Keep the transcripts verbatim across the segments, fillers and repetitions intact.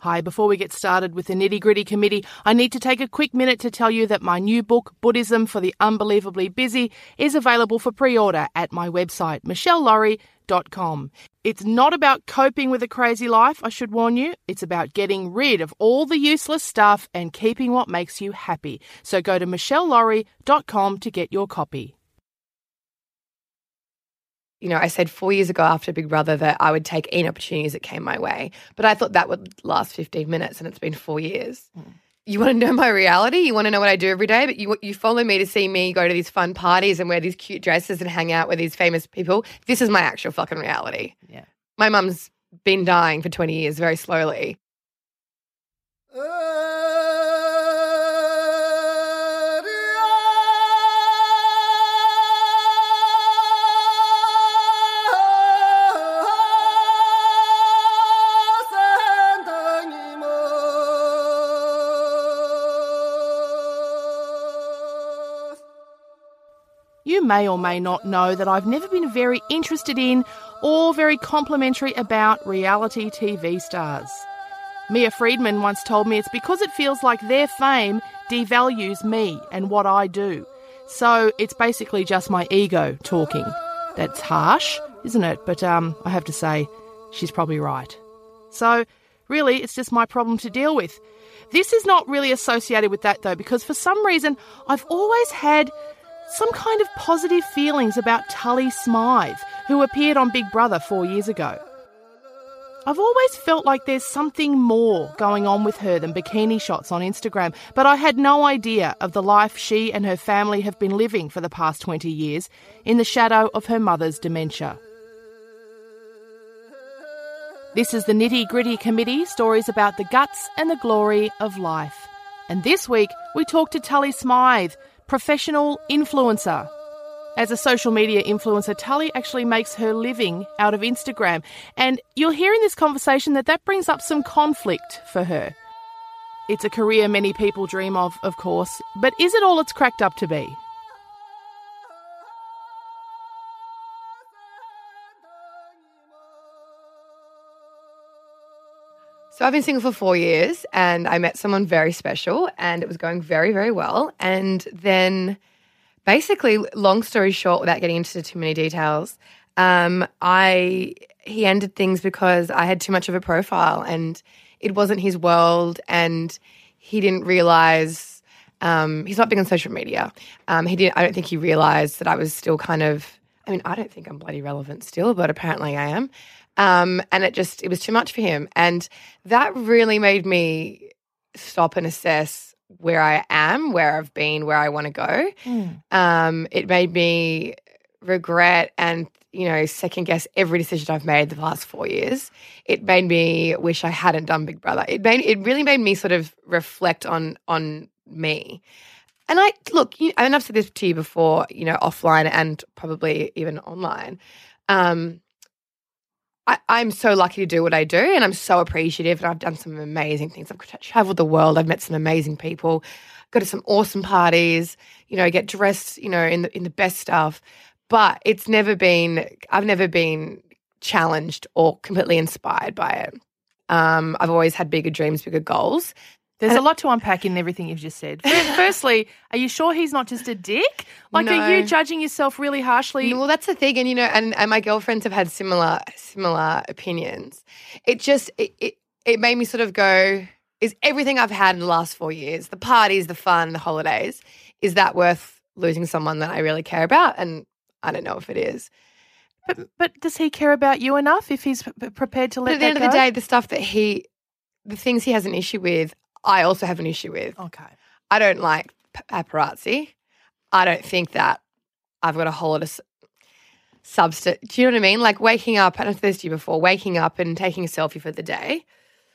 Hi, before we get started with the Nitty Gritty Committee, I need to take a quick minute to tell you that my new book, Buddhism for the Unbelievably Busy, is available for pre-order at my website, michelle laurie dot com. It's not about coping with a crazy life, I should warn you. It's about getting rid of all the useless stuff and keeping what makes you happy. So go to michelle laurie dot com to get your copy. You know, I said four years ago after Big Brother that I would take any opportunities that came my way. But I thought that would last fifteen minutes and it's been four years. Mm. You want to know my reality? You want to know what I do every day? But you you follow me to see me go to these fun parties and wear these cute dresses and hang out with these famous people. This is my actual fucking reality. Yeah. My mum's been dying for twenty years very slowly. You may or may not know that I've never been very interested in or very complimentary about reality T V stars. Mia Friedman once told me it's because it feels like their fame devalues me and what I do. So it's basically just my ego talking. That's harsh, isn't it? But um, I have to say, she's probably right. So really, it's just my problem to deal with. This is not really associated with that though, because for some reason I've always had some kind of positive feelings about Tully Smythe, who appeared on Big Brother four years ago. I've always felt like there's something more going on with her than bikini shots on Instagram, but I had no idea of the life she and her family have been living for the past twenty years in the shadow of her mother's dementia. This is the Nitty Gritty Committee, stories about the guts and the glory of life. And this week we talk to Tully Smythe, professional influencer. As a social media influencer, Tully actually makes her living out of Instagram. And you'll hear in this conversation that that brings up some conflict for her. It's a career many people dream of, of course, but is it all it's cracked up to be? So I've been single for four years and I met someone very special and it was going very, very well. And then basically, long story short, without getting into too many details, um, I he ended things because I had too much of a profile and it wasn't his world and he didn't realise um, – he's not big on social media. Um, he didn't. I don't think he realised that I was still kind of – I mean, I don't think I'm bloody relevant still, but apparently I am. Um, and it just, it was too much for him. And that really made me stop and assess where I am, where I've been, where I want to go. Mm. Um, it made me regret and, you know, second guess every decision I've made the last four years. It made me wish I hadn't done Big Brother. It made, it really made me sort of reflect on, on me. And I, look, you, and I've said this to you before, you know, offline and probably even online. Um, I, I'm so lucky to do what I do and I'm so appreciative and I've done some amazing things. I've tra- traveled the world. I've met some amazing people, go to some awesome parties, you know, get dressed, you know, in the in the best stuff. But it's never been – I've never been challenged or completely inspired by it. Um, I've always had bigger dreams, bigger goals. There's and a lot to unpack in everything you've just said. Firstly, are you sure he's not just a dick? Like, no. Are you judging yourself really harshly? No, well, that's the thing. And, you know, and, and my girlfriends have had similar similar opinions. It just it, – it, it made me sort of go, is everything I've had in the last four years, the parties, the fun, the holidays, is that worth losing someone that I really care about? And I don't know if it is. But but does he care about you enough if he's p- prepared to let But at the end go? of the day, the stuff that he – the things he has an issue with, I also have an issue with. Okay. I don't like paparazzi. I don't think that I've got a whole lot of substance. Do you know what I mean? Like waking up, and I've said this to you before, waking up and taking a selfie for the day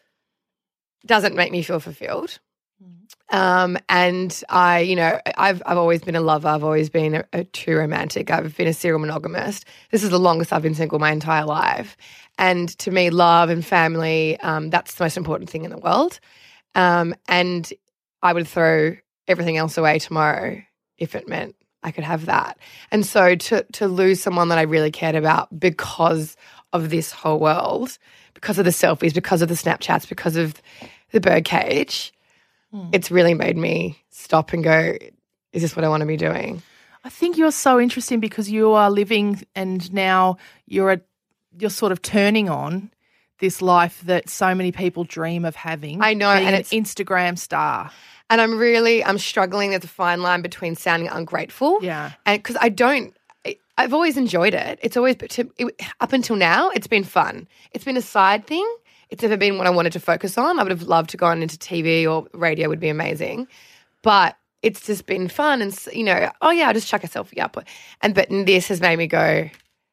doesn't make me feel fulfilled. Mm. Um, and I, you know, I've I've always been a lover. I've always been a, a true romantic. I've been a serial monogamist. This is the longest I've been single my entire life. And to me, love and family, um, that's the most important thing in the world. Um, and I would throw everything else away tomorrow if it meant I could have that. And so to to lose someone that I really cared about because of this whole world because of the selfies, because of the Snapchats, because of the birdcage, mm. it's really made me stop and go, is this what I want to be doing? I think you're so interesting because you are living and now you're a, you're sort of turning on this life that so many people dream of having. I know, being and an it's Instagram star. And I'm really, I'm struggling. There's a fine line between sounding ungrateful. Yeah. And because I don't, I've always enjoyed it. It's always, it, up until now, it's been fun. It's been a side thing. It's never been what I wanted to focus on. I would have loved to go on into T V or radio would be amazing. But it's just been fun and, you know, oh, yeah, I'll just chuck a selfie up. And but this has made me go,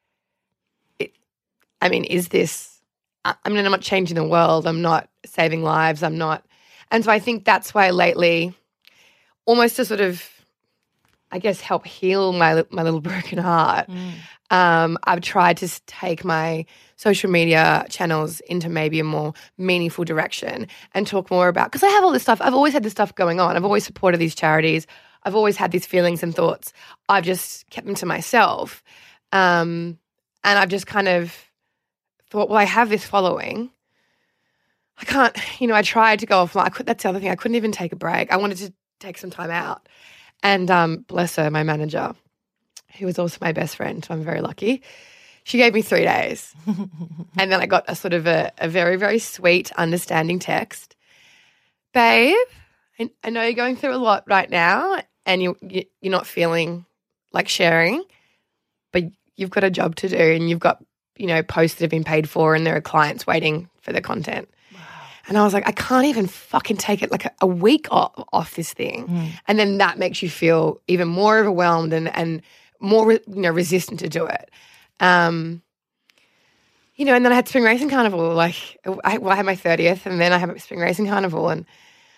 it, I mean, is this, I mean, I'm not changing the world. I'm not saving lives. I'm not. And so I think that's why lately, almost to sort of, I guess, help heal my my little broken heart, mm. um, I've tried to take my social media channels into maybe a more meaningful direction and talk more about, because I have all this stuff. I've always had this stuff going on. I've always supported these charities. I've always had these feelings and thoughts. I've just kept them to myself. Um, and I've just kind of thought, well, I have this following. I can't, you know, I tried to go offline. I could, that's the other thing. I couldn't even take a break. I wanted to take some time out. And um, bless her, my manager, who was also my best friend, so I'm very lucky, she gave me three days. And then I got a sort of a, a very, very sweet, understanding text. Babe, I, I know you're going through a lot right now and you, you, you're not feeling like sharing, but you've got a job to do and you've got, you know, posts that have been paid for and there are clients waiting for the content. And I was like, I can't even fucking take it like a, a week off, off this thing. Mm. And then that makes you feel even more overwhelmed and, and more, you know, resistant to do it. Um, you know, and then I had Spring Racing Carnival. Like, I, well, I had my thirtieth and then I had Spring Racing Carnival. And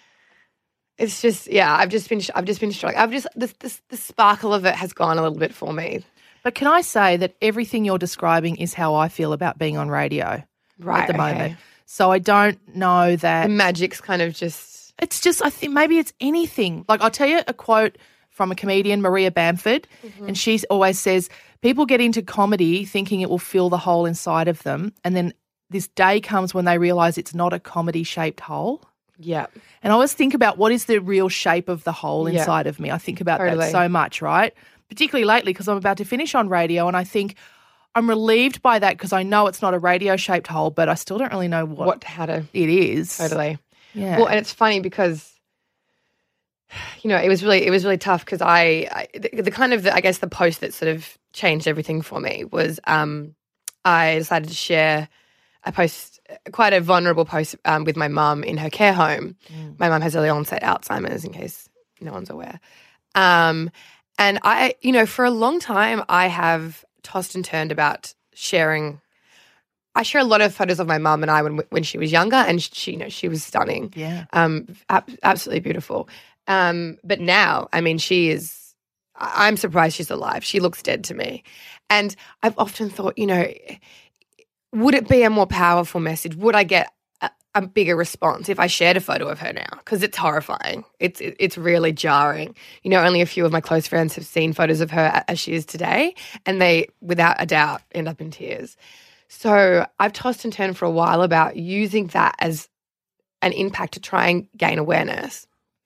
it's just, yeah, I've just been, I've just been struggling. I've just, this, this, the sparkle of it has gone a little bit for me. But can I say that everything you're describing is how I feel about being on radio right, at the okay. moment. So I don't know that. The magic's kind of just. It's just, I think maybe it's anything. Like I'll tell you a quote from a comedian, Maria Bamford, mm-hmm. and she always says, people get into comedy thinking it will fill the hole inside of them. And then this day comes when they realise it's not a comedy-shaped hole. Yeah. And I always think about what is the real shape of the hole yeah. inside of me. I think about totally. that so much, right? Particularly lately because I'm about to finish on radio and I think, I'm relieved by that because I know it's not a radio-shaped hole, but I still don't really know what, what how to it is. Totally. Yeah. Well, and it's funny because, you know, it was really it was really tough because I, I the, the kind of the, I guess the post that sort of changed everything for me was um, I decided to share a post, quite a vulnerable post um, with my mum in her care home. Mm. My mum has early onset Alzheimer's, in case no one's aware. Um, and I, you know, for a long time I have tossed and turned about sharing. I share a lot of photos of my mum and I when when she was younger, and she, you know, she was stunning. Yeah, um, ab- absolutely beautiful. Um, but now, I mean, she is. I'm surprised she's alive. She looks dead to me, and I've often thought, you know, would it be a more powerful message? Would I get a, a bigger response if I shared a photo of her now? Because it's horrifying. It's it, it's really jarring. You know, only a few of my close friends have seen photos of her as she is today, and they, without a doubt, end up in tears. So I've tossed and turned for a while about using that as an impact to try and gain awareness.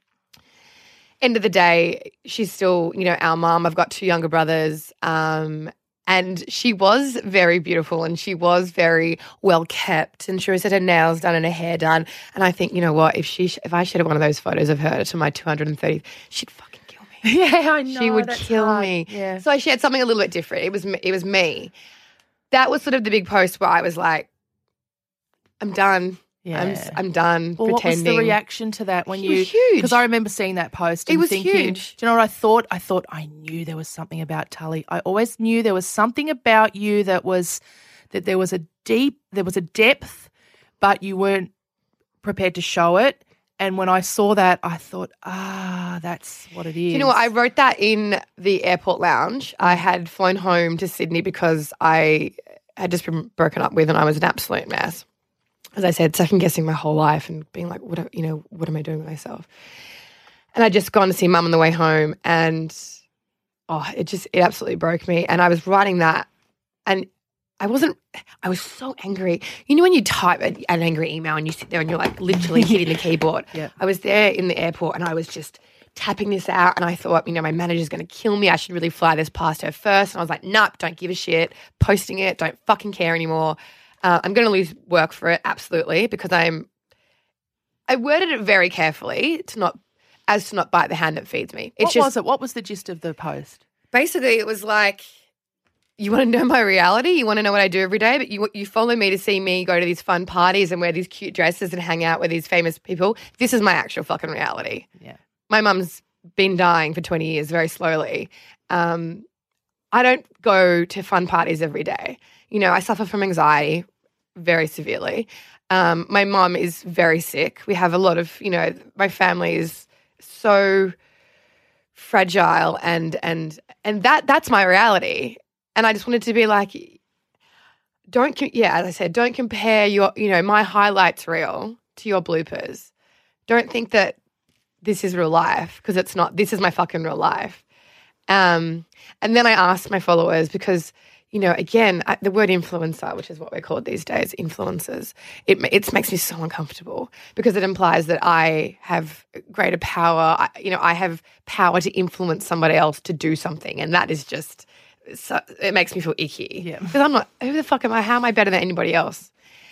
End of the day, she's still, you know, our mum. I've got two younger brothers, um, and she was very beautiful and she was very well kept, and she always had her nails done and her hair done. And I think, you know what, if she, if I shared one of those photos of her to my two hundred thirtieth, she'd fucking kill me. Yeah, I know. She would that's kill hard. me. Yeah. So I shared something a little bit different. It was it was me. That was sort of the big post where I was like, I'm done. Yeah. I'm I'm done well, pretending. What was the reaction to that when it you? Was huge. Because I remember seeing that post and it was thinking, huge. do you know what I thought? I thought I knew there was something about Tully. I always knew there was something about you that was that there was a deep, there was a depth, but you weren't prepared to show it. And when I saw that, I thought, ah, that's what it is. Do you know what? I wrote that in the airport lounge. I had flown home to Sydney because I had just been broken up with and I was an absolute mess. As I said, second guessing my whole life and being like, what, you know, what am I doing with myself? And I'd just gone to see mum on the way home, and oh, it just, it absolutely broke me. And I was writing that, and I wasn't, I was so angry. You know when you type an angry email and you sit there and you're like literally hitting the keyboard? Yeah. I was there in the airport and I was just tapping this out and I thought, you know, my manager's going to kill me. I should really fly this past her first. And I was like, nope, don't give a shit. Posting it, don't fucking care anymore. Uh, I'm going to lose work for it, absolutely, because I'm, I worded it very carefully to not, as to not bite the hand that feeds me. It's what just, was it? What was the gist of the post? Basically, it was like, you want to know my reality? You want to know what I do every day? But you you follow me to see me go to these fun parties and wear these cute dresses and hang out with these famous people. This is my actual fucking reality. Yeah. My mum's been dying for twenty years very slowly. Um, I don't go to fun parties every day. You know, I suffer from anxiety very severely. Um, my mum is very sick. We have a lot of, you know, my family is so fragile and and and that that's my reality. And I just wanted to be like, don't, yeah, as I said, don't compare your, you know, my highlights reel to your bloopers. Don't think that this is real life because it's not. This is my fucking real life. Um, and then I asked my followers because, you know, again, I, the word influencer, which is what we're called these days, influencers, it, it makes me so uncomfortable because it implies that I have greater power. I, you know, I have power to influence somebody else to do something. And that is just... So it makes me feel icky. Yeah. Because I'm not, who the fuck am I? How am I better than anybody else?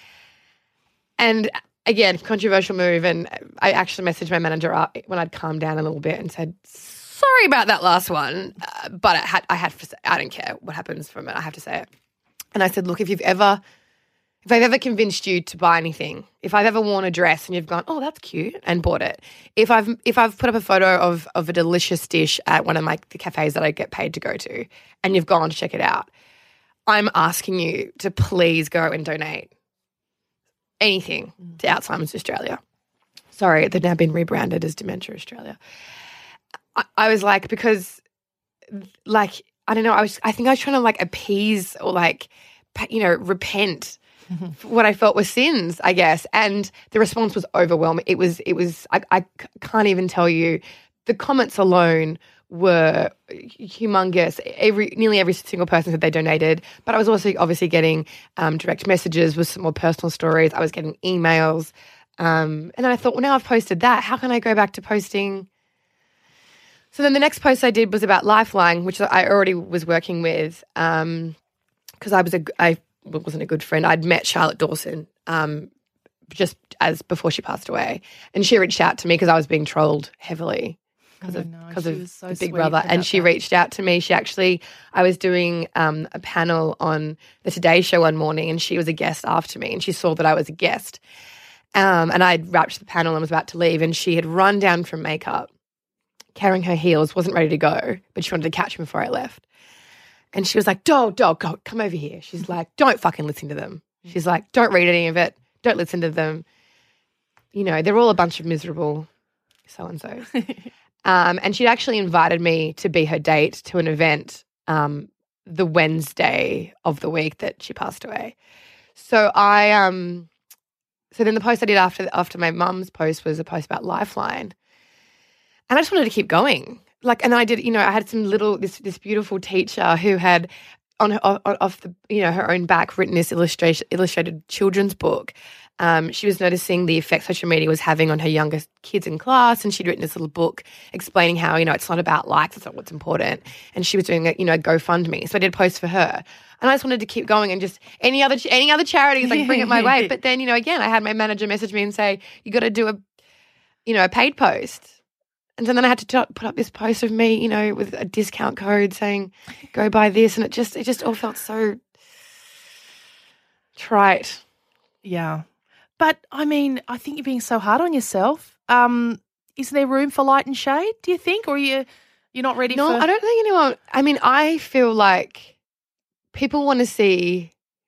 And again, controversial move. And I actually messaged my manager up when I'd calmed down a little bit and said, sorry about that last one. Uh, but I had, I had, I don't care what happens from it. I have to say it. And I said, look, if you've ever, if I've ever convinced you to buy anything, if I've ever worn a dress and you've gone, oh, that's cute, and bought it, if I've if I've put up a photo of of a delicious dish at one of my the cafes that I get paid to go to, and you've gone to check it out, I'm asking you to please go and donate anything to Alzheimer's Australia. Sorry, they've now been rebranded as Dementia Australia. I, I was like, because, like, I don't know, I was I think I was trying to like appease or like, you know, repent. What I felt were sins, I guess, and the response was overwhelming. It was, it was. I, I can't even tell you. The comments alone were humongous. Every, nearly every single person said they donated, but I was also obviously getting um, direct messages with some more personal stories. I was getting emails, um, and then I thought, well, now I've posted that. How can I go back to posting? So then the next post I did was about Lifeline, which I already was working with, because um, I was a I. wasn't a good friend. I'd met Charlotte Dawson um, just as before she passed away, and she reached out to me because I was being trolled heavily because oh, of no, because of so the Big Brother, and she that. reached out to me. She actually, I was doing um, a panel on the Today Show one morning, and she was a guest after me, and she saw that I was a guest, um, and I'd wrapped the panel and was about to leave, and she had run down from makeup, carrying her heels, wasn't ready to go, but she wanted to catch me before I left. And she was like, dog, dog, go, come over here. She's like, don't fucking listen to them. She's like, don't read any of it. Don't listen to them. You know, they're all a bunch of miserable so-and-sos. um, and she'd actually invited me to be her date to an event um, the Wednesday of the week that she passed away. So I, um, so then the post I did after after my mum's post was a post about Lifeline. And I just wanted to keep going. Like, and I did, you know, I had some little, this this beautiful teacher who had on her, off the, you know, her own back written this illustration, illustrated children's book. Um, she was noticing the effect social media was having on her younger kids in class, and she'd written this little book explaining how, you know, it's not about likes, it's not what's important. And she was doing a, you know, GoFundMe. So I did a post for her. And I just wanted to keep going and just any other any other charities, like, bring it my way. But then, you know, again, I had my manager message me and say, you got to do a, you know, a paid post. And so then I had to t- put up this post of me, you know, with a discount code saying, go buy this. And it just, it just all felt so trite. Yeah. But, I mean, I think you're being so hard on yourself. Um, is there room for light and shade, do you think? Or are you, you're not ready no, for... No, I don't think anyone, I mean, I feel like people want to see,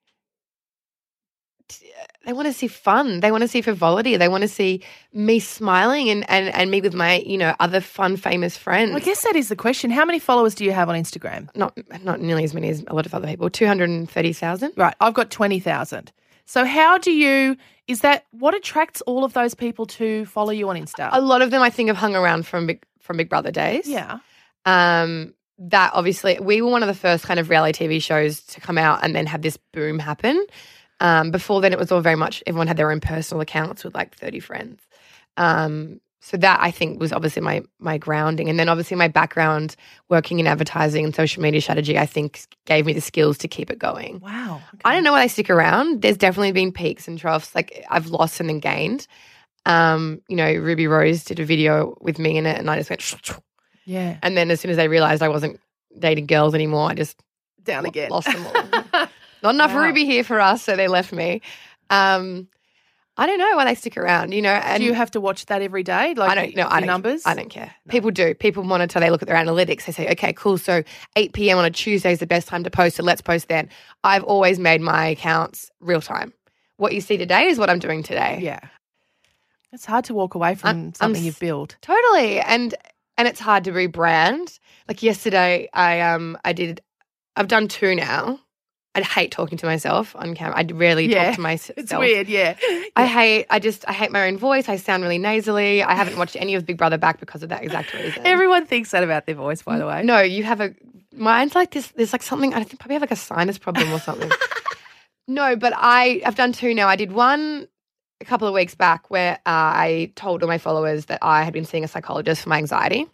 they want to see fun. They want to see frivolity. They want to see me smiling and, and, and me with my, you know, other fun, famous friends. Well, I guess that is the question. How many followers do you have on Instagram? Not not nearly as many as a lot of other people, two hundred thirty thousand. Right, I've got twenty thousand. So how do you, is that, what attracts all of those people to follow you on Insta? A lot of them I think have hung around from Big, from Big Brother days. Yeah. Um, that obviously we were one of the first kind of reality T V shows to come out and then have this boom happen. Um, before then, it was all very much everyone had their own personal accounts with like thirty friends. Um, so that I think was obviously my my grounding, and then obviously my background working in advertising and social media strategy, I think gave me the skills to keep it going. Wow. Okay. I don't know when I stick around. There's definitely been peaks and troughs. Like I've lost and then gained. Um, you know, Ruby Rose did a video with me in it, and I just went, yeah. and then as soon as they realized I wasn't dating girls anymore, I just Down lo- again. lost them all. Not enough Wow. Ruby here for us, so they left me. Um, I don't know when they stick around, you know. And Do you have to watch that every day? Like I don't know. your I don't, numbers? I don't care. People do. People monitor. They look at their analytics. They say, okay, cool. So eight p.m. on a Tuesday is the best time to post, so let's post then. I've always made my accounts real time. What you see today is what I'm doing today. Yeah. It's hard to walk away from I'm- something I'm you've built. Totally. And and it's hard to rebrand. Like yesterday, I um I did I've done two now. I hate talking to myself on camera. I rarely Yeah. talk to myself. It's weird, yeah. I hate I just I hate my own voice. I sound really nasally. I haven't watched any of Big Brother back because of that exact reason. Everyone thinks that about their voice, by the way. No, you have a mine's like this. There's like something I think probably have like a sinus problem or something. No, but I I've done two now. I did one a couple of weeks back where uh, I told all my followers that I had been seeing a psychologist for my anxiety,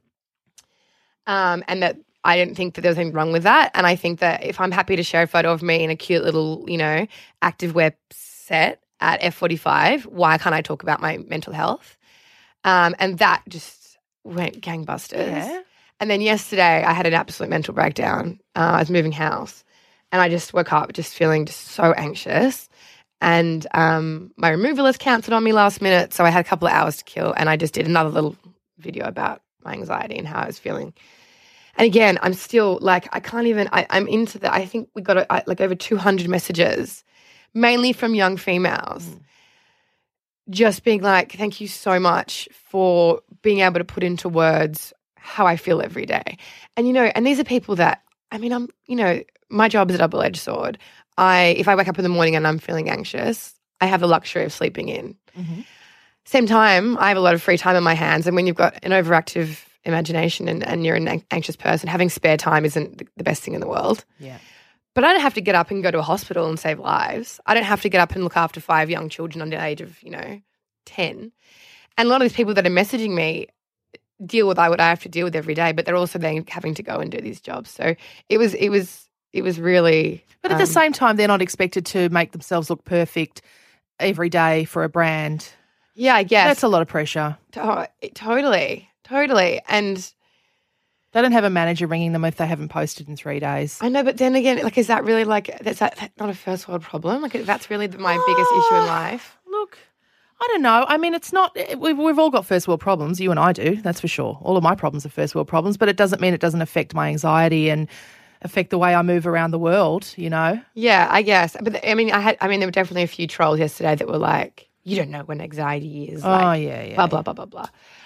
um, and that I didn't think that there was anything wrong with that. And I think that if I'm happy to share a photo of me in a cute little, you know, activewear set at F forty-five, why can't I talk about my mental health? Um, and that just went gangbusters. Yeah. And then yesterday I had an absolute mental breakdown. Uh, I was moving house and I just woke up just feeling just so anxious. And um, my removalist cancelled on me last minute, so I had a couple of hours to kill, and I just did another little video about my anxiety and how I was feeling. And again, I'm still like, I can't even, I, I'm into the, I think we got a, I, like over two hundred messages, mainly from young females, mm. just being like, thank you so much for being able to put into words how I feel every day. And, you know, and these are people that, I mean, I'm, you know, my job is a double-edged sword. I, if I wake up in the morning and I'm feeling anxious, I have the luxury of sleeping in. Mm-hmm. Same time, I have a lot of free time in my hands. And when you've got an overactive imagination and, and you're an anxious person, having spare time isn't the, the best thing in the world. Yeah. But I don't have to get up and go to a hospital and save lives. I don't have to get up and look after five young children under the age of, you know, ten. And a lot of these people that are messaging me deal with what I have to deal with every day, but they're also then having to go and do these jobs. So it was, it was, it was really. But at um, the same time, they're not expected to make themselves look perfect every day for a brand. Yeah, I guess. That's a lot of pressure. To- totally, totally. And they don't have a manager ringing them if they haven't posted in three days. I know, but then again, like, is that really like, that's that, that's not a first world problem? Like, that's really my oh, biggest issue in life. Look, I don't know. I mean, it's not, we've, we've all got first world problems. You and I do, that's for sure. All of my problems are first world problems, but it doesn't mean it doesn't affect my anxiety and affect the way I move around the world, you know? Yeah, I guess. But I mean, I had, I mean, there were definitely a few trolls yesterday that were like, you don't know what anxiety is. Oh, like, yeah, yeah. Blah, blah, blah, blah, blah.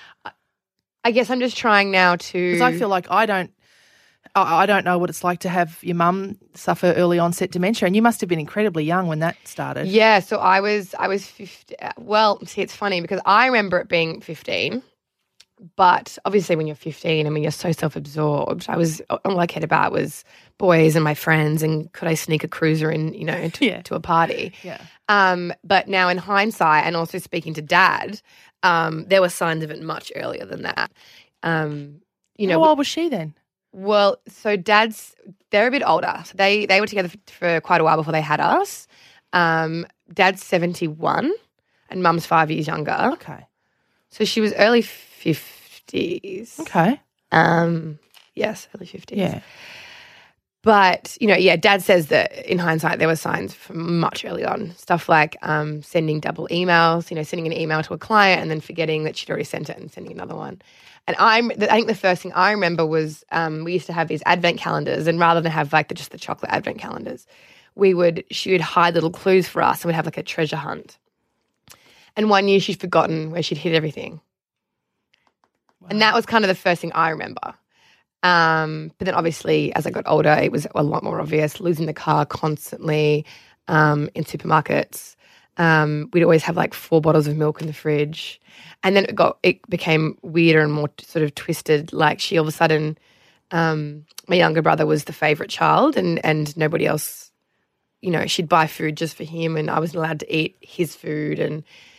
I guess I'm just trying now to. Because I feel like I don't, I I don't know what it's like to have your mum suffer early onset dementia, and you must have been incredibly young when that started. Yeah, so I was, I was fifteen. Well, see, it's funny because I remember it being fifteen, but obviously when you're fifteen, I mean, you're so self-absorbed. I was, all I cared about was boys and my friends, and could I sneak a cruiser in, you know, to, yeah. to a party. Yeah. Um, but now in hindsight, and also speaking to Dad, um, there were signs of it much earlier than that. Um, you know, how old was she then? Well, so Dad's, they're a bit older. So they they were together for, for quite a while before they had us. Um, Dad's seventy-one and Mum's five years younger. Okay. So she was early fifties. Okay. Um, yes, early fifties. Yeah. But, you know, yeah, Dad says that in hindsight there were signs from much early on. Stuff like um, sending double emails, you know, sending an email to a client and then forgetting that she'd already sent it and sending another one. And I'm, I think the first thing I remember was um, we used to have these advent calendars, and rather than have like the, just the chocolate advent calendars, we would, she would hide little clues for us and we'd have like a treasure hunt. And one year she'd forgotten where she'd hid everything. Wow. And that was kind of the first thing I remember. Um, but then obviously as I got older, it was a lot more obvious, losing the car constantly um, in supermarkets. Um, we'd always have like four bottles of milk in the fridge. And then it got, it became weirder and more sort of twisted. Like she all of a sudden Um, my younger brother was the favourite child and, and nobody else, you know, she'd buy food just for him and I wasn't allowed to eat his food and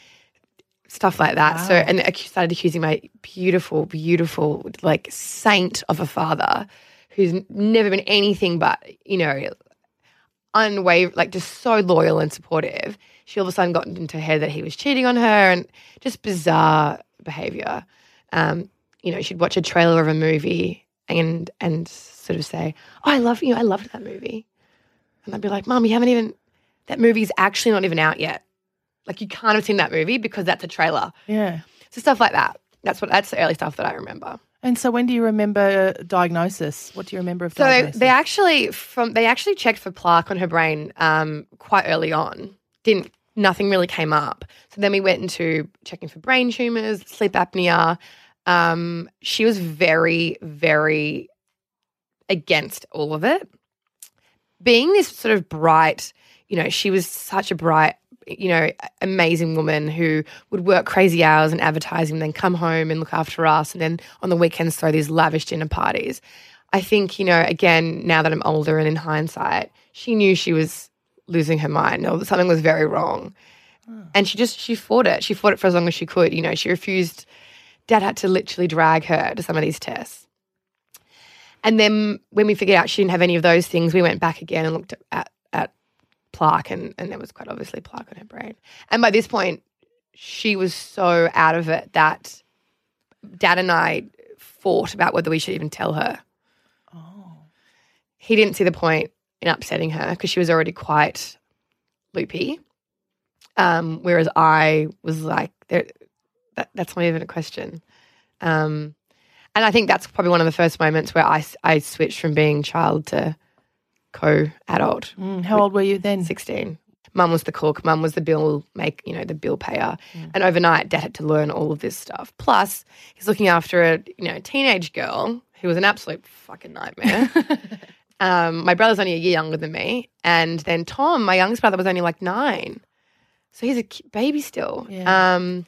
stuff like that. Wow. So, and I started accusing my beautiful, beautiful, like saint of a father who's never been anything but, you know, unwavering, like just so loyal and supportive. She all of a sudden got into her head that he was cheating on her and just bizarre behaviour. Um, you know, she'd watch a trailer of a movie and and sort of say, oh, I love you, I loved that movie. And I'd be like, Mum, you haven't even, that movie's actually not even out yet. Like you can't have seen that movie because that's a trailer. Yeah. So stuff like that. That's what that's the early stuff that I remember. And so when do you remember diagnosis? What do you remember of So they, diagnosis? they actually from they actually checked for plaque on her brain um, quite early on. Didn't nothing really came up. So then we went into checking for brain tumours, sleep apnea. Um, she was very, very against all of it. Being this sort of bright, you know, she was such a bright, you know, amazing woman who would work crazy hours in advertising, then come home and look after us, and then on the weekends throw these lavish dinner parties. I think, you know, again, now that I'm older and in hindsight, she knew she was losing her mind or that something was very wrong. Oh. And she just, she fought it. She fought it for as long as she could. You know, she refused. Dad had to literally drag her to some of these tests. And then when we figured out she didn't have any of those things, we went back again and looked at, at plaque and, and there was quite obviously plaque on her brain. And by this point, she was so out of it that Dad and I fought about whether we should even tell her. Oh. He didn't see the point in upsetting her because she was already quite loopy. Um, whereas I was like, there, that, that's not even a question. Um, and I think that's probably one of the first moments where I, I switched from being child to co-adult. Mm, how old were you then? sixteen. Mum was the cook. Mum was the bill make, you know, the bill payer. Mm. And overnight, Dad had to learn all of this stuff. Plus, he's looking after a, you know, teenage girl who was an absolute fucking nightmare. um, my brother's only a year younger than me. And then Tom, my youngest brother, was only like nine. So he's a baby still. Yeah. Um,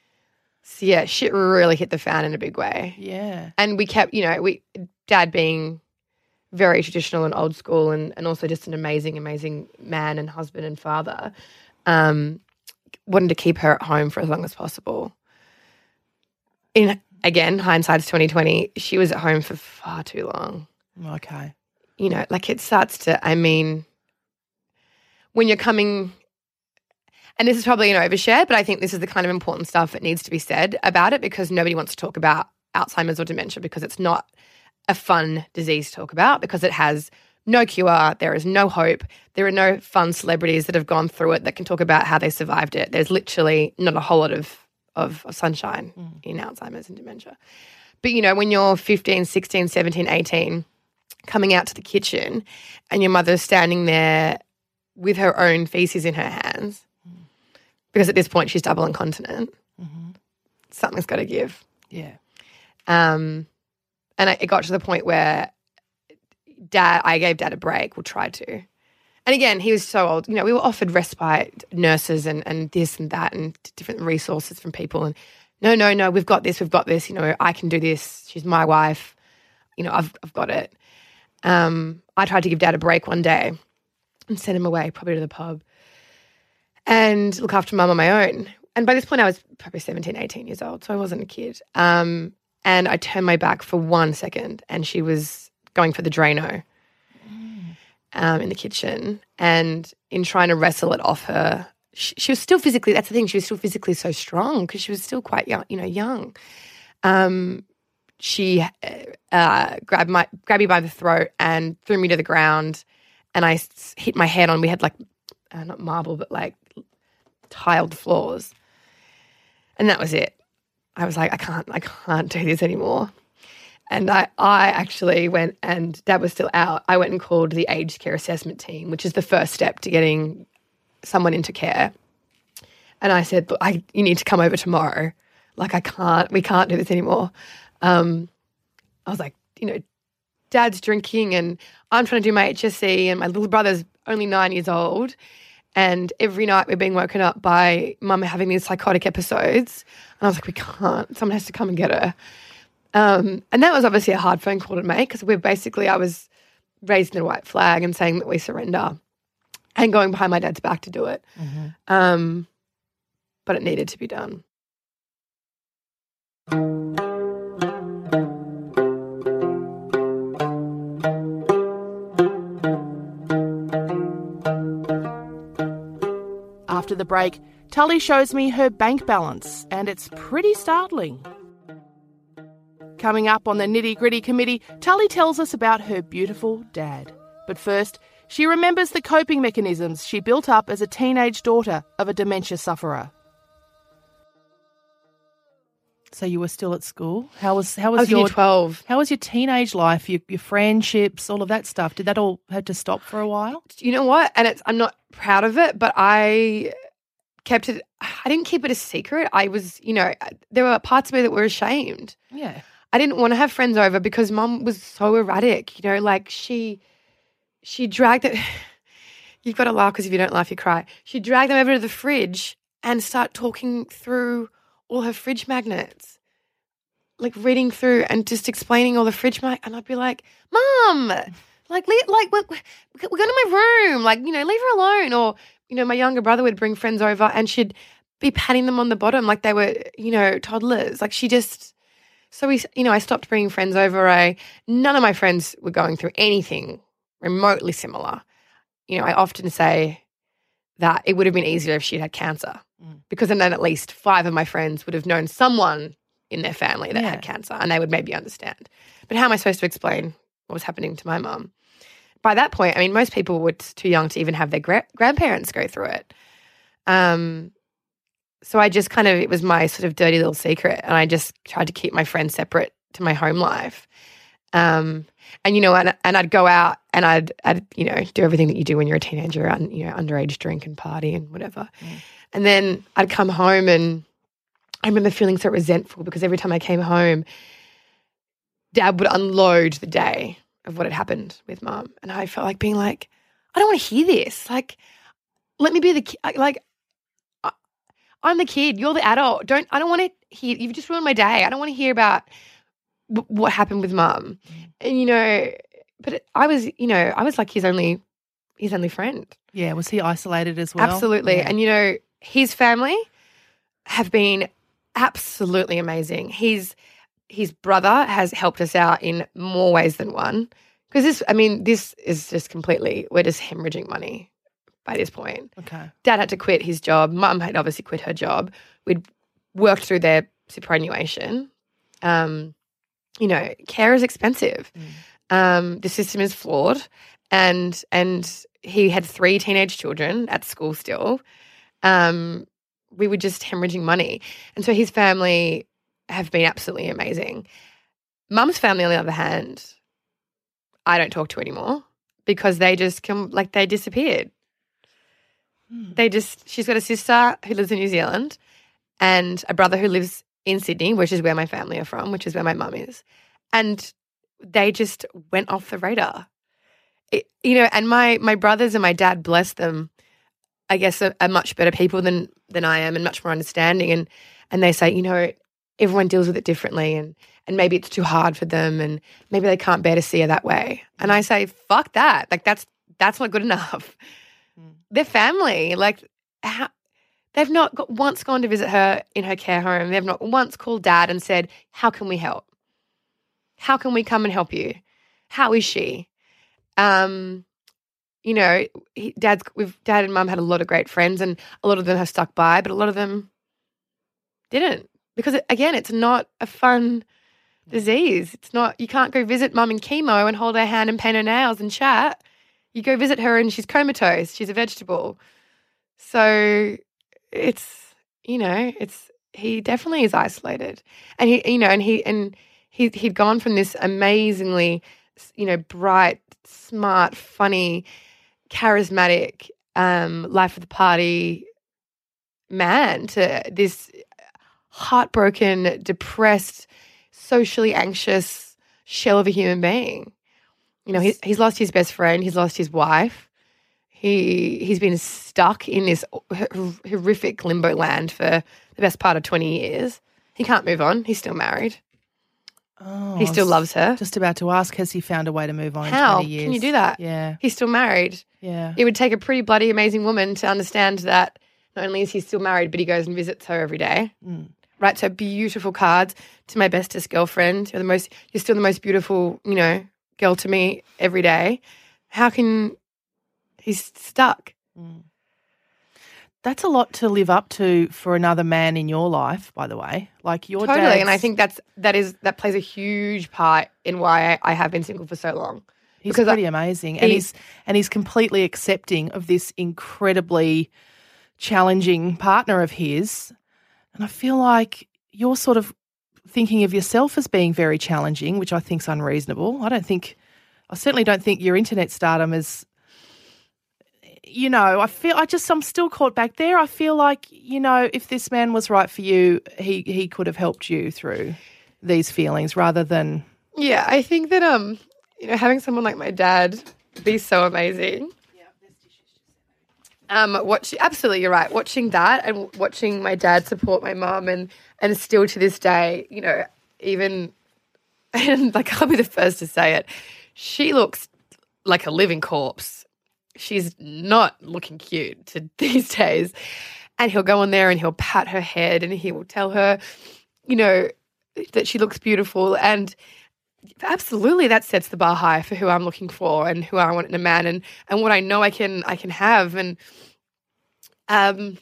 so, yeah, shit really hit the fan in a big way. Yeah. And we kept, you know, we Dad being very traditional and old school and, and also just an amazing, amazing man and husband and father, um, wanted to keep her at home for as long as possible. In, again, hindsight's twenty twenty, she was at home for far too long. Okay. You know, like it starts to, I mean, when you're coming, and this is probably an overshare, but I think this is the kind of important stuff that needs to be said about it because nobody wants to talk about Alzheimer's or dementia because it's not a fun disease to talk about because it has no cure, there is no hope, there are no fun celebrities that have gone through it that can talk about how they survived it. There's literally not a whole lot of, of, of sunshine mm. in Alzheimer's and dementia. But, you know, when you're fifteen, sixteen, seventeen, eighteen, coming out to the kitchen and your mother's standing there with her own feces in her hands, mm. because at this point she's double incontinent, mm-hmm. something's got to give. Yeah. Um. And I, it got to the point where Dad, I gave Dad a break, or tried to. And again, he was so old. You know, we were offered respite nurses and, and this and that and different resources from people. And no, no, no, we've got this, we've got this. You know, I can do this. She's my wife. You know, I've I've got it. Um, I tried to give Dad a break one day and send him away, probably to the pub, and look after Mum on my own. And by this point, I was probably seventeen, eighteen years old, so I wasn't a kid. Um, And I turned my back for one second and she was going for the Drano mm. um, in the kitchen. And in trying to wrestle it off her, she, she was still physically, that's the thing, she was still physically so strong because she was still quite young, you know, young. Um, she uh, grabbed, my, grabbed me by the throat and threw me to the ground and I hit my head on, we had like, uh, not marble, but like tiled floors. And that was it. I was like, I can't, I can't do this anymore. And I, I actually went, and Dad was still out, I went and called the aged care assessment team, which is the first step to getting someone into care. And I said, look, I, you need to come over tomorrow. Like, I can't, we can't do this anymore. Um, I was like, you know, Dad's drinking and I'm trying to do my H S C and my little brother's only nine years old. And every night we're being woken up by Mum having these psychotic episodes. And I was like, we can't. Someone has to come and get her. Um, and that was obviously a hard phone call to make because we're basically, I was raising the white flag and saying that we surrender and going behind my dad's back to do it. Mm-hmm. Um, but it needed to be done. After the break, Tully shows me her bank balance, and it's pretty startling. Coming up on the Nitty Gritty Committee, Tully tells us about her beautiful dad. But first, she remembers the coping mechanisms she built up as a teenage daughter of a dementia sufferer. So you were still at school? How was how was, I was your year twelve? How was your teenage life? Your, your friendships, all of that stuff. Did that all have to stop for a while? You know what? And it's I'm not proud of it, but I kept it. I didn't keep it a secret. I was, you know, there were parts of me that were ashamed. Yeah. I didn't want to have friends over because Mum was so erratic. You know, like she she dragged it. You've got to laugh because if you don't laugh, you cry. She dragged them over to the fridge and start talking through all her fridge magnets, like reading through and just explaining all the fridge mag. And I'd be like, Mum, like, le- like we're, we're going to my room. Like, you know, leave her alone. Or, you know, my younger brother would bring friends over and she'd be patting them on the bottom like they were, you know, toddlers. Like she just, so we, you know, I stopped bringing friends over. I, none of my friends were going through anything remotely similar. You know, I often say that it would have been easier if she'd had cancer. Mm. Because then at least five of my friends would have known someone in their family that yeah. had cancer and they would maybe understand. But how am I supposed to explain what was happening to my mum? By that point, I mean, most people were too young to even have their gra- grandparents go through it. Um, so I just kind of, it was my sort of dirty little secret and I just tried to keep my friends separate to my home life. Um, and, you know, and, and I'd go out and I'd, I'd, you know, do everything that you do when you're a teenager, and, you know, underage drink and party and whatever. Mm. And then I'd come home and I remember feeling so resentful because every time I came home, Dad would unload the day of what had happened with Mum. And I felt like being like, I don't want to hear this. Like, let me be the kid. Like, I, I'm the kid. You're the adult. Don't, I don't want to hear, you've just ruined my day. I don't want to hear about w- what happened with Mum. Mm. And, you know, but it, I was, you know, I was like his only, his only friend. Yeah. Was he isolated as well? Absolutely. Yeah. And, you know, his family have been absolutely amazing. His his brother has helped us out in more ways than one. Because this, I mean, this is just completely, we're just hemorrhaging money by this point. Okay. Dad had to quit his job. Mum had obviously quit her job. We'd worked through their superannuation. Um, you know, care is expensive. Mm. Um, the system is flawed. And and he had three teenage children at school still. Um, we were just hemorrhaging money. And so his family have been absolutely amazing. Mum's family, on the other hand, I don't talk to anymore because they just come, like they disappeared. Hmm. They just, she's got a sister who lives in New Zealand and a brother who lives in Sydney, which is where my family are from, which is where my mum is. And they just went off the radar. It, you know, and my my brothers and my dad, bless them, I guess are, are much better people than than I am and much more understanding. And and they say, you know, everyone deals with it differently and and maybe it's too hard for them and maybe they can't bear to see her that way. And I say, fuck that. Like that's that's not good enough. Mm. They're family. Like how, they've not got, once gone to visit her in her care home. They've not once called Dad and said, how can we help? How can we come and help you? How is she? Um, you know, he, dad's we've dad and mum had a lot of great friends, and a lot of them have stuck by, but a lot of them didn't because it, again, it's not a fun disease. It's not. You can't go visit mum in chemo and hold her hand and paint her nails and chat. You go visit her and she's comatose. She's a vegetable. So it's you know, it's he definitely is isolated, and he you know, and he and he he'd gone from this amazingly you know bright, smart, funny, charismatic, um, life of the party man to this heartbroken, depressed, socially anxious shell of a human being. You know, he's, he's lost his best friend. He's lost his wife. He, he's been stuck in this horrific limbo land for the best part of twenty years. He can't move on. He's still married. Oh, He I still was loves her. Just about to ask, has he found a way to move on How in twenty years? can you do that? Yeah. He's still married. Yeah. It would take a pretty bloody amazing woman to understand that not only is he still married, but he goes and visits her every day. Mm. Writes her beautiful cards to my bestest girlfriend. You're the most. You're still the most beautiful, you know, girl to me every day. How can he's stuck? Mm. That's a lot to live up to for another man in your life, by the way. Like your Totally, dad's, and I think that's that is that plays a huge part in why I, I have been single for so long. he's because pretty I, amazing, and he- he's and he's completely accepting of this incredibly challenging partner of his. And I feel like you're sort of thinking of yourself as being very challenging, which I think is unreasonable. I don't think, I certainly don't think your internet stardom is. You know, I feel I just I'm still caught back there. I feel like, you know, if this man was right for you, he he could have helped you through these feelings rather than Yeah, I think that um, you know, having someone like my dad be so amazing. Um, watch absolutely, you're right. Watching that and watching my dad support my mum, and and still to this day, you know, even and like I'll be the first to say it, she looks like a living corpse. She's not looking cute to these days. And he'll go on there and he'll pat her head and he will tell her, you know, that she looks beautiful. And absolutely that sets the bar high for who I'm looking for and who I want in a man, and, and what I know I can I can have. And um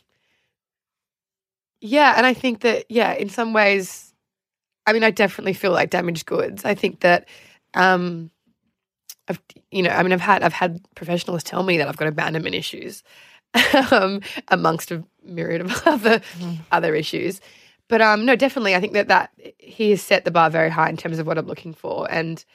yeah, and I think that, yeah, in some ways, I mean, I definitely feel like damaged goods. I think that um I've, you know, I mean, I've had I've had professionals tell me that I've got abandonment issues, um, amongst a myriad of other mm. other issues. But um, no, definitely, I think that that he has set the bar very high in terms of what I'm looking for, and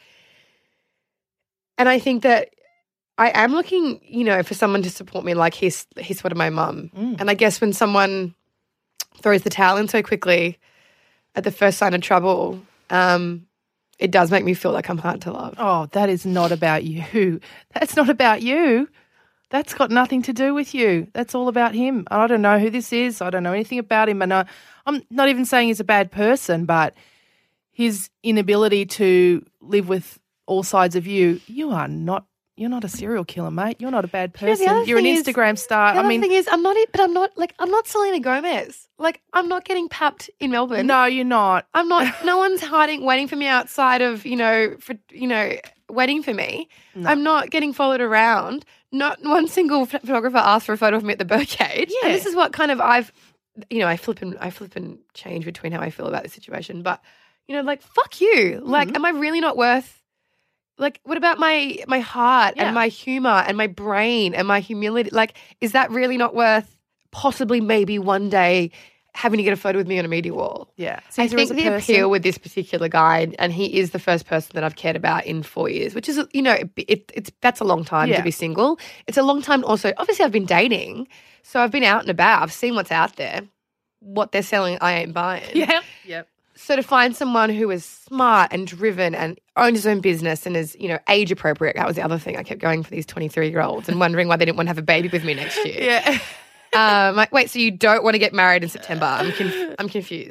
and I think that I am looking, you know, for someone to support me like he's he's sort of my mum. Mm. And I guess when someone throws the towel in so quickly at the first sign of trouble, um. It does make me feel like I'm hard to love. Oh, that is not about you. That's not about you. That's got nothing to do with you. That's all about him. I don't know who this is. I don't know anything about him. And I, I'm not even saying he's a bad person, but his inability to live with all sides of you, you are not, you're not a serial killer, mate. You're not a bad person. Yeah, you're an is, Instagram star. The I mean, thing is, I'm not, but I'm not, like, I'm not Selena Gomez. Like, I'm not getting papped in Melbourne. No, you're not. I'm not, no one's hiding, waiting for me outside of, you know, for, you know, waiting for me. No. I'm not getting followed around. Not one single photographer asked for a photo of me at the birdcage. Yeah. And this is what kind of I've, you know, I flip and, I flip and change between how I feel about the situation. But, you know, like, fuck you. Like, mm-hmm. Am I really not worth, like, what about my my heart yeah. and my humor and my brain and my humility? Like, is that really not worth possibly maybe one day having to get a photo with me on a media wall? Yeah. So I think the person. appeal with this particular guy, and he is the first person that I've cared about in four years, which is, you know, it, it, it's that's a long time yeah. to be single. It's a long time also. Obviously, I've been dating, so I've been out and about. I've seen what's out there. What they're selling, I ain't buying. Yeah. Yep. So to find someone who is smart and driven and owns his own business and is, you know, age appropriate. That was the other thing. I kept going for these twenty-three-year-olds and wondering why they didn't want to have a baby with me next year. Yeah. Um, like, wait, so you don't want to get married in September? I'm conf- I'm confused.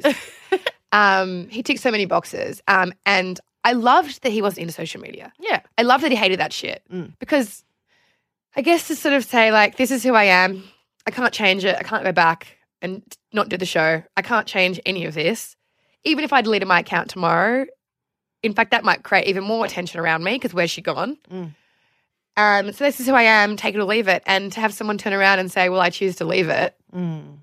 Um, he ticked so many boxes. Um, and I loved that he wasn't into social media. Yeah. I loved that he hated that shit mm. because I guess to sort of say, like, this is who I am. I can't change it. I can't go back and not do the show. I can't change any of this. Even if I deleted my account tomorrow, in fact, that might create even more attention around me because where's she gone? Mm. Um, so this is who I am, take it or leave it. And to have someone turn around and say, well, I choose to leave it. Mm.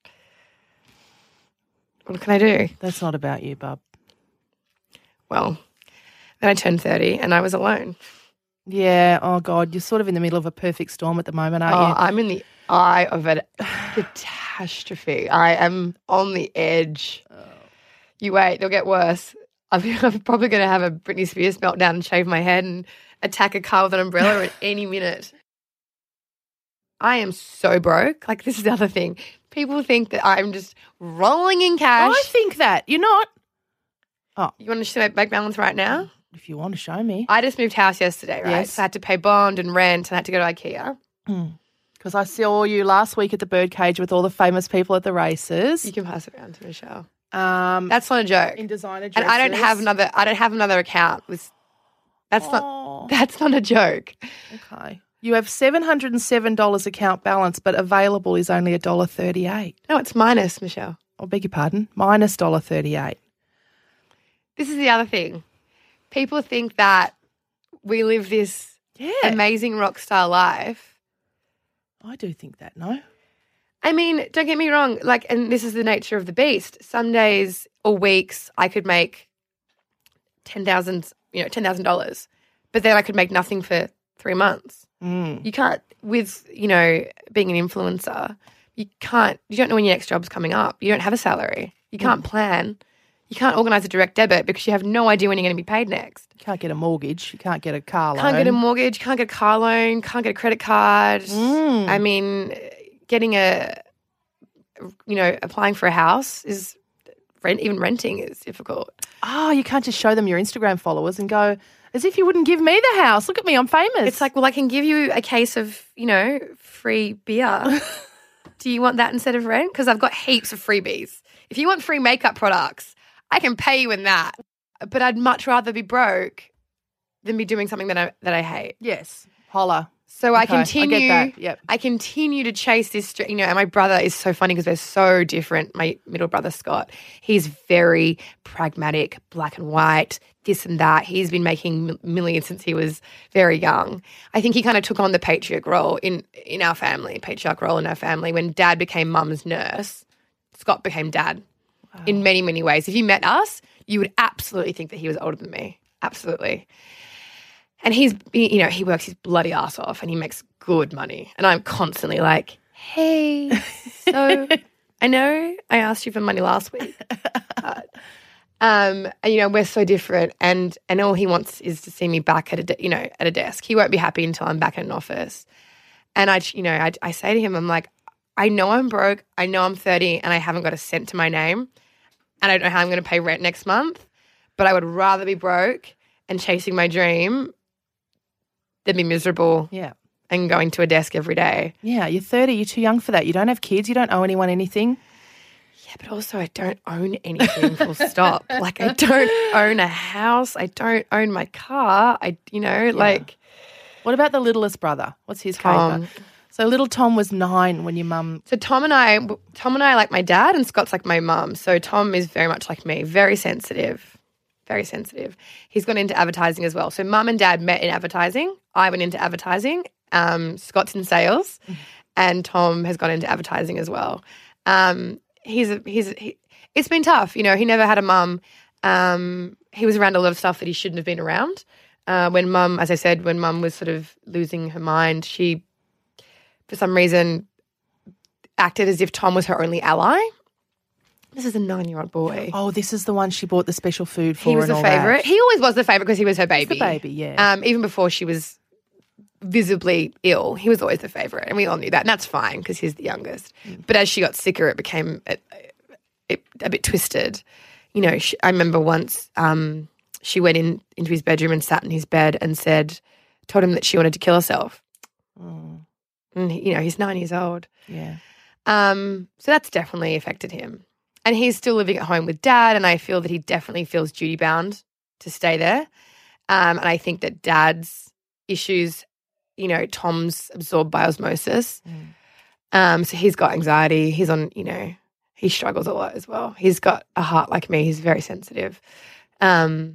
What can I do? That's not about you, bub. Well, then I turned thirty and I was alone. Yeah. Oh, God. You're sort of in the middle of a perfect storm at the moment, aren't oh, you? I'm in the eye of a catastrophe. I am on the edge. Oh. You wait, it'll get worse. I'm, I'm probably going to have a Britney Spears meltdown and shave my head and attack a car with an umbrella at any minute. I am so broke. Like, this is the other thing. People think that I'm just rolling in cash. I think that. You're not. Oh. You want to show my bank balance right now? If you want to show me. I just moved house yesterday, right? Yes. So I had to pay bond and rent and I had to go to IKEA. Because mm. I saw you last week at the birdcage with all the famous people at the races. You can pass it around to Michelle. Um, That's not a joke. in designer And dresses. I don't have another. I don't have another account with. That's Oh. not. That's not a joke. Okay. You have seven hundred seven dollars account balance, but available is only one dollar thirty-eight. No, it's minus, Michelle. I beg your pardon. Minus one dollar thirty-eight. This is the other thing. People think that we live this Yeah. amazing rock star life. I do think that, no? I mean, don't get me wrong. Like, and this is the nature of the beast. Some days or weeks I could make ten thousand, you know, ten thousand dollars, but then I could make nothing for three months. Mm. You can't, with, you know, being an influencer, you can't, you don't know when your next job's coming up. You don't have a salary. You can't plan. You can't organise a direct debit because you have no idea when you're going to be paid next. You can't get a mortgage. You can't get a car loan. Can't get a mortgage, can't get a car loan, can't get a credit card. Mm. I mean, getting a, you know, applying for a house is, rent, even renting is difficult. Oh, you can't just show them your Instagram followers and go, as if you wouldn't give me the house. Look at me, I'm famous. It's like, well, I can give you a case of, you know, free beer. Do you want that instead of rent? Because I've got heaps of freebies. If you want free makeup products, I can pay you in that. But I'd much rather be broke than be doing something that I that I hate. yes, holla. So I Okay, I get continue. that, yep. I continue to chase this. You know, and my brother is so funny because they're so different. My middle brother Scott, he's very pragmatic, black and white, this and that. He's been making millions since he was very young. I think he kind of took on the patriarch role in in our family, patriarch role in our family. When Dad became Mum's nurse, Scott became Dad. Wow. In many many ways. If you met us, you would absolutely think that he was older than me. Absolutely. And he's, you know, he works his bloody ass off and he makes good money. And I'm constantly like, hey, so I know I asked you for money last week. But, um, and, you know, we're so different. And and all he wants is to see me back at a, de- you know, at a desk. He won't be happy until I'm back in an office. And I, you know, I, I say to him, I'm like, I know I'm broke. I know I'm thirty and I haven't got a cent to my name. And I don't know how I'm going to pay rent next month. But I would rather be broke and chasing my dream than be miserable Yeah. and going to a desk every day. Yeah, you're thirty. You're too young for that. You don't have kids. You don't owe anyone anything. Yeah, but also I don't own anything, full stop. Like I don't own a house. I don't own my car. I, you know, like. What about the littlest brother? What's his Tom. caper? So little Tom was nine when your mum... So Tom and I, Tom and I are like my dad and Scott's like my mum. So Tom is very much like me, very sensitive, very sensitive. He's gone into advertising as well. So mum and dad met in advertising. I went into advertising. Um, Scott's in sales and Tom has gone into advertising as well. Um, he's, a, he's, a, he, it's been tough. You know, he never had a mum. Um, he was around a lot of stuff that he shouldn't have been around. Uh, when mum, as I said, when mum was sort of losing her mind, she, for some reason, acted as if Tom was her only ally. This is a nine-year-old boy. Oh, this is the one she bought the special food for. He was and the all favourite. that. He always was the favourite because he was her baby. The baby, yeah. Um, even before she was visibly ill, he was always the favourite, and we all knew that, and that's fine because he's the youngest. Mm. But as she got sicker, it became a, a, a bit twisted. You know, she, I remember once um, she went in into his bedroom and sat in his bed and said, told him that she wanted to kill herself. Mm. And, you know, he's nine years old. Yeah. Um, so that's definitely affected him. And he's still living at home with Dad, and I feel that he definitely feels duty-bound to stay there. Um, and I think that Dad's issues, you know, Tom's absorbed by osmosis. Mm. Um, so he's got anxiety. He's on, you know, he struggles a lot as well. He's got a heart like me. He's very sensitive. Um,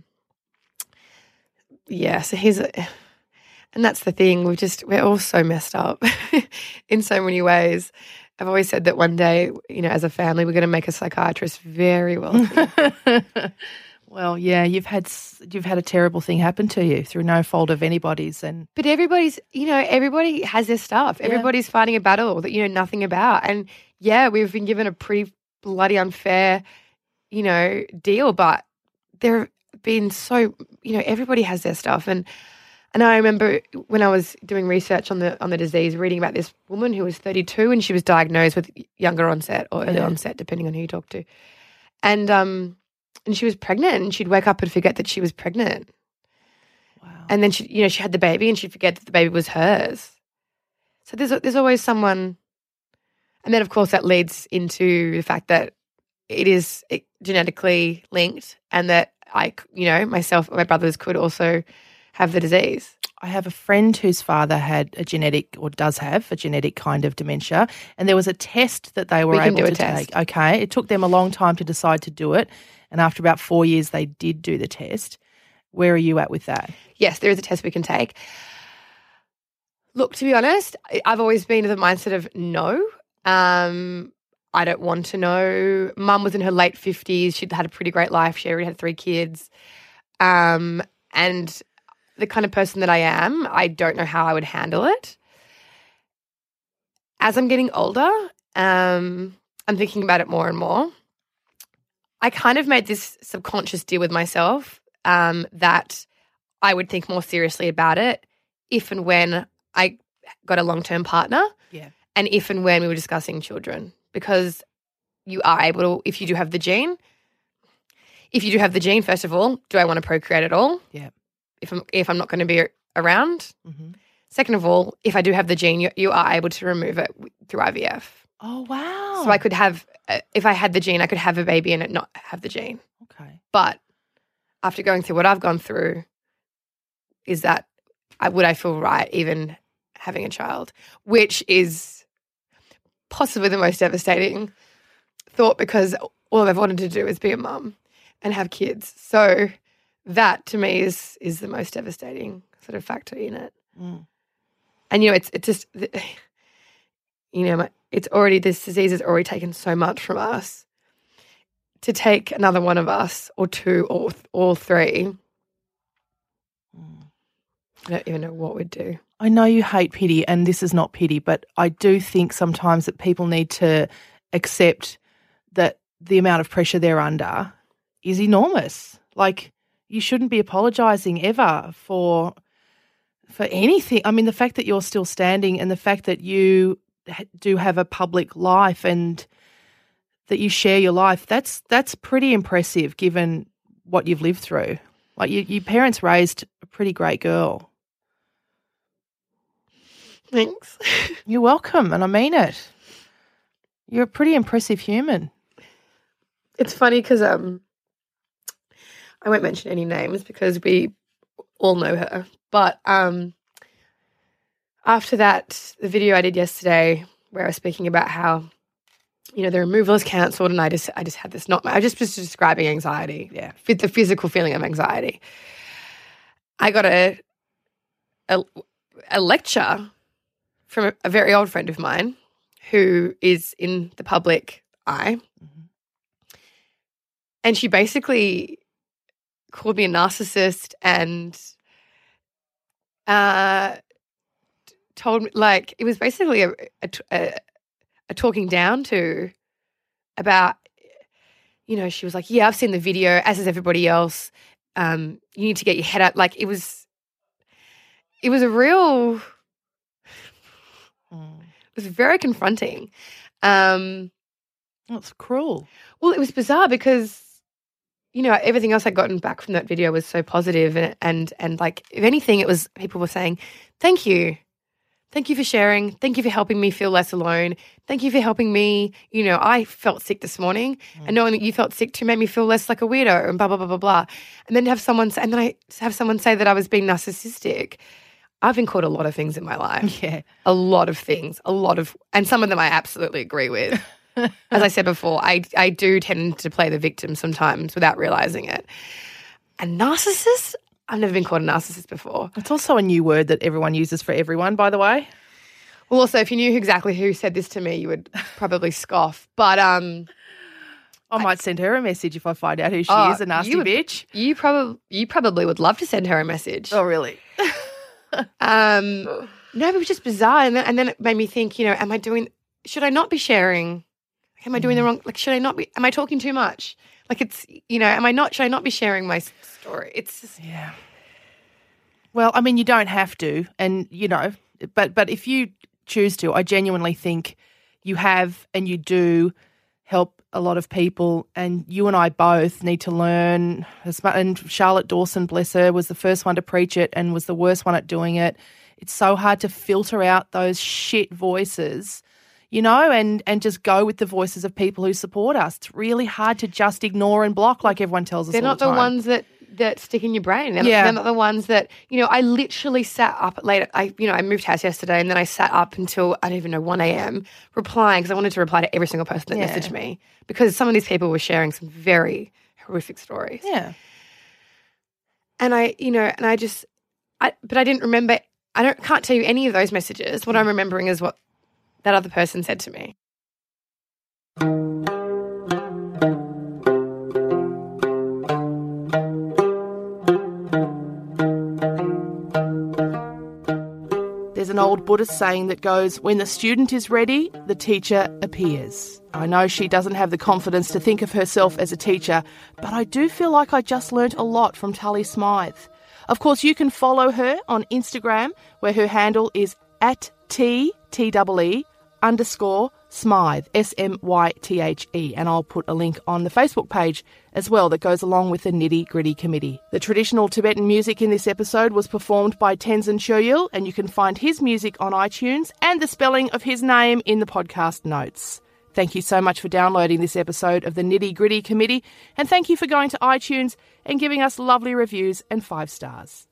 yeah, so he's a, and that's the thing. We've just, we're all so messed up in so many ways. I've always said that one day, you know, as a family, we're going to make a psychiatrist very wealthy. Well, yeah, you've had you've had a terrible thing happen to you through no fault of anybody's, and but everybody's, you know, everybody has their stuff. Yeah. Everybody's fighting a battle that you know nothing about, and yeah, we've been given a pretty bloody unfair, you know, deal. But there have been so, you know, everybody has their stuff, and and I remember when I was doing research on the on the disease, reading about this woman who was thirty-two and she was diagnosed with younger onset or early Yeah. onset, depending on who you talk to, and um. And she was pregnant and she'd wake up and forget that she was pregnant. wow. And then she, you know, she had the baby and she'd forget that the baby was hers. So there's there's always someone. And then, of course, that leads into the fact that it is genetically linked and that I, you know, myself, my brothers could also have the disease. I have a friend whose father had a genetic or does have a genetic kind of dementia, and there was a test that they were We can able do a to test. take. Okay. It took them a long time to decide to do it, and after about four years they did do the test. Where are you at with that? Yes, there is a test we can take. Look, to be honest, I- I've always been of the mindset of no. Um, I don't want to know. Mum was in her late fifties. She'd had a pretty great life. She already had three kids. Um, and the kind of person that I am, I don't know how I would handle it. As I'm getting older, um, I'm thinking about it more and more. I kind of made this subconscious deal with myself um, that I would think more seriously about it if and when I got a long-term partner. Yeah. And if and when we were discussing children, because you are able to, if you do have the gene, if you do have the gene, first of all, do I want to procreate at all? Yeah. If I'm if I'm not going to be around. Mm-hmm. Second of all, if I do have the gene, you, you are able to remove it through I V F. Oh, wow. So I could have, uh, if I had the gene, I could have a baby and it not have the gene. Okay. But after going through what I've gone through, is that I, would I feel right even having a child, which is possibly the most devastating thought because all I've wanted to do is be a mum and have kids. So that to me is is the most devastating sort of factor in it. Mm. And, you know, it's, it's just, you know, it's already, this disease has already taken so much from us. To take another one of us or two or all three, Mm. I don't even know what we'd do. I know you hate pity, and this is not pity, but I do think sometimes that people need to accept that the amount of pressure they're under is enormous. Like, you shouldn't be apologising ever for for anything. I mean, the fact that you're still standing and the fact that you ha- do have a public life and that you share your life, that's that's pretty impressive given what you've lived through. Like, you, your parents raised a pretty great girl. Thanks. You're welcome, and I mean it. You're a pretty impressive human. It's funny because um, I won't mention any names because we all know her. But um, after that, the video I did yesterday where I was speaking about how, you know, the removal is cancelled, and I just I just had this not I just was describing anxiety, Yeah. the physical feeling of anxiety. I got a a, a lecture from a, a very old friend of mine who is in the public eye, Mm-hmm. and she basically called me a narcissist and uh, told me, like, it was basically a, a, a, a talking down to about, you know, she was like, yeah, I've seen the video, as is everybody else. Um, you need to get your head up. Like, it was, it was a real, Mm. it was very confronting. Um, That's cruel. well, it was bizarre because, you know, everything else I'd gotten back from that video was so positive and, and, and like, if anything, it was people were saying, thank you. Thank you for sharing. Thank you for helping me feel less alone. Thank you for helping me. You know, I felt sick this morning, Mm. and knowing that you felt sick too made me feel less like a weirdo and blah, blah, blah, blah, blah. And then to have someone say, and then I have someone say that I was being narcissistic. I've been called a lot of things in my life. Yeah. A lot of things, a lot of, and some of them I absolutely agree with. As I said before, I, I do tend to play the victim sometimes without realizing it. A narcissist? I've never been called a narcissist before. It's also a new word that everyone uses for everyone, by the way. Well, also, if you knew exactly who said this to me, you would probably scoff. But um, I might send her a message if I find out who she Oh, is, a nasty you would- bitch. you probably you probably would love to send her a message. Oh, really? Um, no, but it was just bizarre, and then, and then it made me think. You know, am I doing? Should I not be sharing? Am I doing the wrong? Like, should I not be? Am I talking too much? Like, it's, you know, am I not? Should I not be sharing my s- story? It's just, Yeah. Well, I mean, you don't have to, and, you know, but but if you choose to, I genuinely think you have and you do help a lot of people, and you and I both need to learn. As much, and Charlotte Dawson, bless her, was the first one to preach it and was the worst one at doing it. It's so hard to filter out those shit voices. you know, and, and just go with the voices of people who support us. It's really hard to just ignore and block like everyone tells us They're all not the time. the ones that, that stick in your brain. They're, Yeah. not, they're not the ones that, you know, I literally sat up late. I, you know, I moved house yesterday and then I sat up until, I don't even know, one a.m. replying because I wanted to reply to every single person that Yeah. messaged me because some of these people were sharing some very horrific stories. Yeah. And I, you know, and I just, I, but I didn't remember, I don't, can't tell you any of those messages. What I'm remembering is what that other person said to me. There's an old Buddhist saying that goes, when the student is ready, the teacher appears. I know she doesn't have the confidence to think of herself as a teacher, but I do feel like I just learnt a lot from Tully Smythe. Of course, you can follow her on Instagram, where her handle is at T, T E E, underscore Smythe, S M Y T H E, and I'll put a link on the Facebook page as well that goes along with the Nitty Gritty Committee. The traditional Tibetan music in this episode was performed by Tenzin Choyil, and you can find his music on iTunes and the spelling of his name in the podcast notes. Thank you so much for downloading this episode of the Nitty Gritty Committee, and thank you for going to iTunes and giving us lovely reviews and five stars.